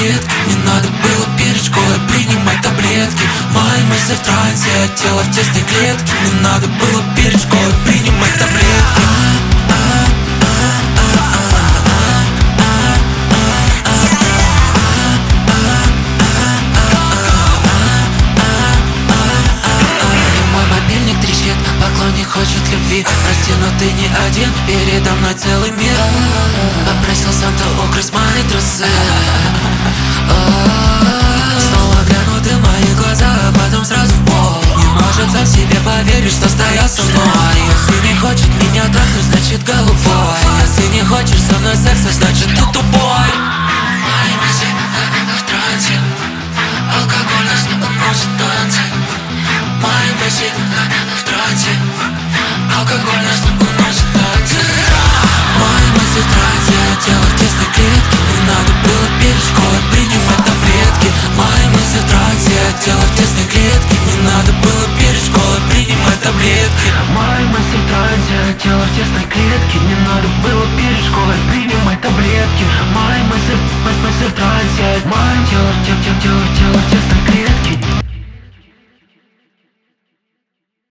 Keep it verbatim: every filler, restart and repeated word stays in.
клетки. Не надо было перед школой принимать таблетки. Мои мысли в трансе, а тело в тесной клетке. Не надо было перед школой принимать таблетки. Поклонник хочет любви, прости, но ты не один. Передо мной целый мир. Попросил Санту украсть мои трусы. Снова глянут в мои глаза, а потом сразу в пол. Не может сам себе поверить, что стоял со мной. Если не хочет меня трахнуть, значит голубой. Если не хочешь со мной секса, значит ты тупой. Мои мысли в трансе, алкоголь нас не уносит танцы. Мои мысли в трансе, алкоголь нас не уносит танцы. Мои мысли в трансе, тело в тесной клетке. Не надо было перед школой принимать таблетки. Мои мысли в трансе, тело в тесной клетке. Не надо было перед школой принимать таблетки. Мои мысли в трансе, тело в тесной клетке. Не надо было перед школой принимать таблетки. Мои мысли, мысли в трансе, мое тело, тело, тело, тело